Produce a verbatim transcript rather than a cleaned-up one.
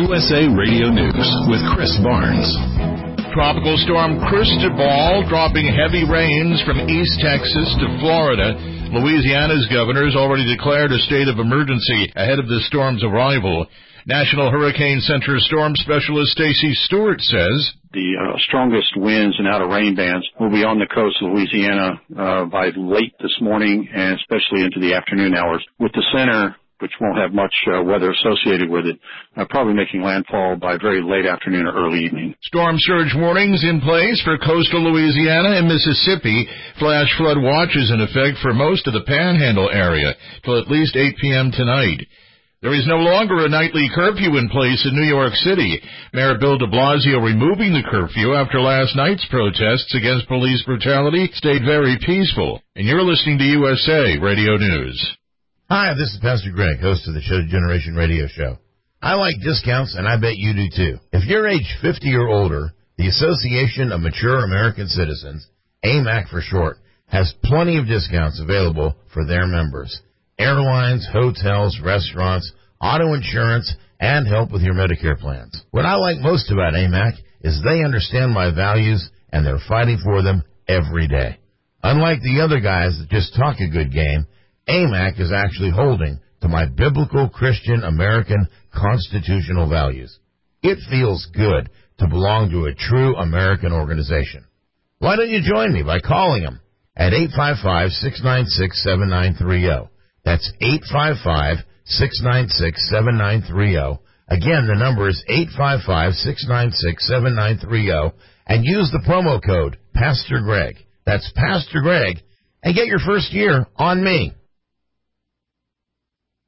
U S A Radio News with Chris Barnes. Tropical storm Cristobal dropping heavy rains from East Texas to Florida. Louisiana's governor has already declared a state of emergency ahead of the storm's arrival. National Hurricane Center storm specialist Stacy Stewart says the uh, strongest winds and outer rain bands will be on the coast of Louisiana uh, by late this morning and especially into the afternoon hours, with the center, which won't have much uh, weather associated with it, uh, probably making landfall by very late afternoon or early evening. Storm surge warnings in place for coastal Louisiana and Mississippi. Flash flood watch is in effect for most of the Panhandle area till at least eight p.m. tonight. There is no longer a nightly curfew in place in New York City. Mayor Bill de Blasio removing the curfew after last night's protests against police brutality stayed very peaceful. And you're listening to U S A Radio News. Hi, this is Pastor Greg, host of the Show Generation Radio Show. I like discounts, and I bet you do too. If you're age fifty or older, the Association of Mature American Citizens, A M A C for short, has plenty of discounts available for their members. Airlines, hotels, restaurants, auto insurance, and help with your Medicare plans. What I like most about A M A C is they understand my values, and they're fighting for them every day. Unlike the other guys that just talk a good game, A M A C is actually holding to my biblical Christian American constitutional values. It feels good to belong to a true American organization. Why don't you join me by calling them at eight five five, six nine six, seven nine three zero. That's eight five five, six nine six, seven nine three zero. Again, the number is eight five five, six nine six, seven nine three zero. And use the promo code Pastor Greg. That's Pastor Greg. And get your first year on me.